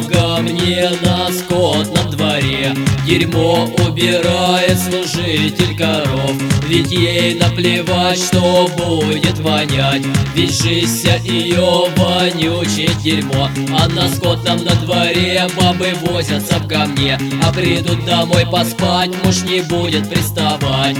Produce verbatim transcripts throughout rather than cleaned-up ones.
в гамне на скотном дворе. Дерьмо убирает служитель коров, ведь ей наплевать, что будет вонять. Ведь жизнь вся ее вонючее дерьмо. А на скотном на дворе бабы возятся в гамне, а придут домой поспать, муж не будет приставать.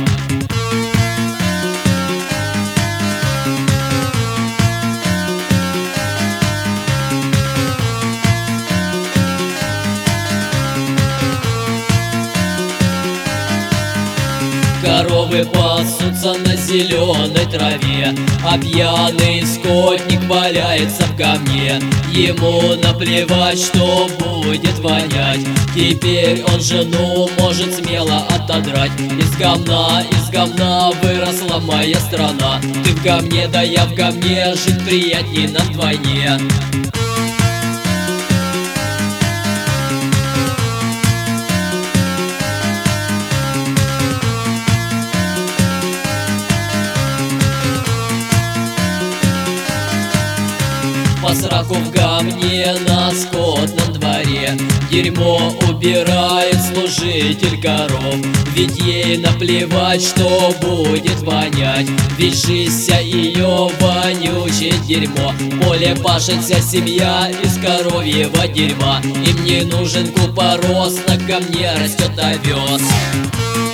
Коровы пасутся на зеленой траве, а пьяный скотник валяется в гамне. Ему наплевать, что будет вонять. Теперь он жену может смело отодрать. Из гамна, из гамна выросла моя страна. Ты в гамне, да я в гамне, жить приятней нам вдвойне. По сраку в гамне на скотном дворе. Дерьмо убирает служитель коров, ведь ей наплевать, что будет вонять. Ведь жизнь вся ее вонючее дерьмо. Поле пашет вся семья из коровьего дерьма. Им не нужен купорос, на гамне растет овес.